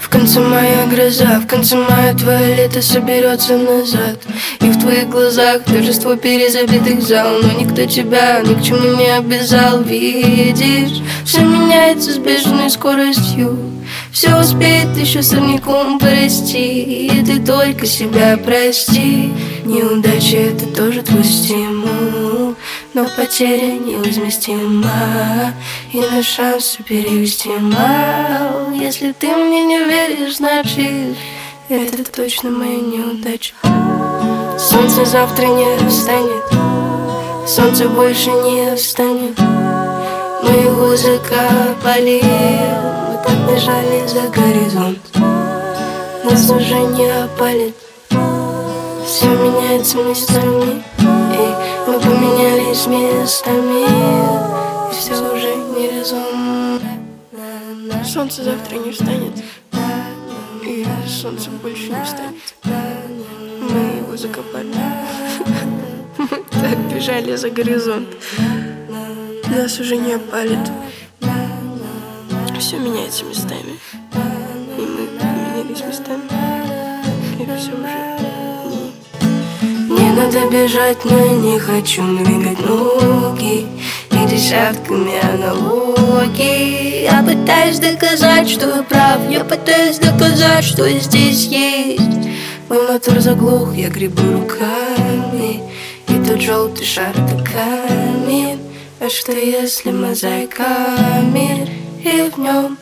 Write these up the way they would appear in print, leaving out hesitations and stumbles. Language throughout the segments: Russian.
конце мая гроза, в конце мая твое лето соберется назад. И в твоих глазах торжество перезабитых зал. Но никто тебя ни к чему не обязал. Видишь, все меняется с бешеной скоростью. Все успеет еще сорняком порасти. И ты только себя прости. Неудача — это тоже твой стимул, но потеря невозместима, и наш шанс все перевести мал. Если ты мне не веришь, значит, это точно моя неудача. Солнце завтра не встанет, солнце больше не встанет. Мы его закопали, мы так бежали за горизонт. Нас уже не опалит, все меняется местами, и мы поменялись местами, и все уже не резон. Солнце завтра не встанет, и солнце больше не встанет. Мы его закопали, мы так бежали за горизонт. Нас уже не опалит, все меняется местами, и мы поменялись местами, и все уже. Мне надо бежать, но я не хочу двигать ноги и десятками аналогий. Я пытаюсь доказать, что я прав, я пытаюсь доказать, что я здесь есть. Мой мотор заглох, я гребу руками, и тот желтый шар — это камень. А что если мозаика мир, и в нем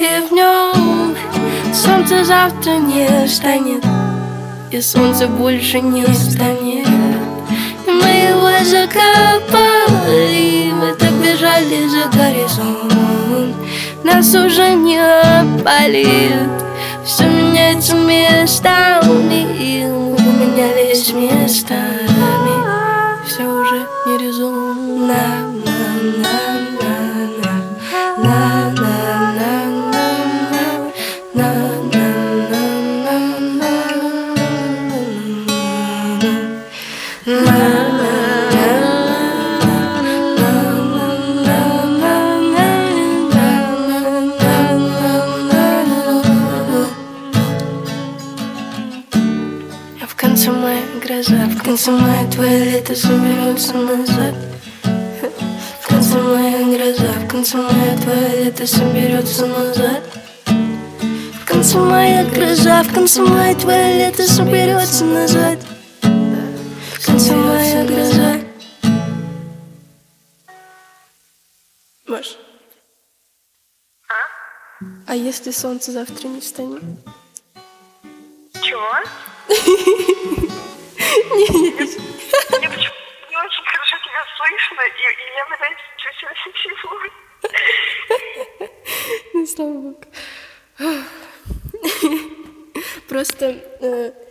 солнце завтра не встанет, и солнце больше не встанет. Мы его закопали, мы так бежали за горизонт. Нас уже не опалит, все меняется местами, и мы поменялись местами. Все уже не резонно. В конце мая гроза, в конце мая твое лето соберется назад. В конце мая гроза, в конце мая твое лето соберется назад. В конце мая гроза, в конце мая твое лето соберется назад. В конце мая гроза. Маш, а если солнце завтра не встанет? Чего? Нет. Мне почему-то не очень хорошо тебя слышно, и я пытаюсь чуть-чуть всего. Ну, слава богу. Просто